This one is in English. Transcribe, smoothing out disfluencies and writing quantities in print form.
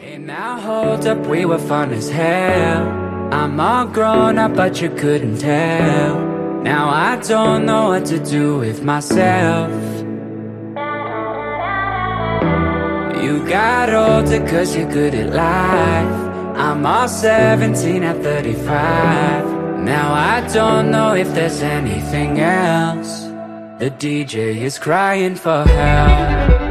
Hey now hold up, we were fun as hell. I'm all grown up but you couldn't tell. Now I don't know what to do with myself. You got older cause you're good at life. I'm all 17 at 35. Now I don't know if there's anything else. The DJ is crying for help.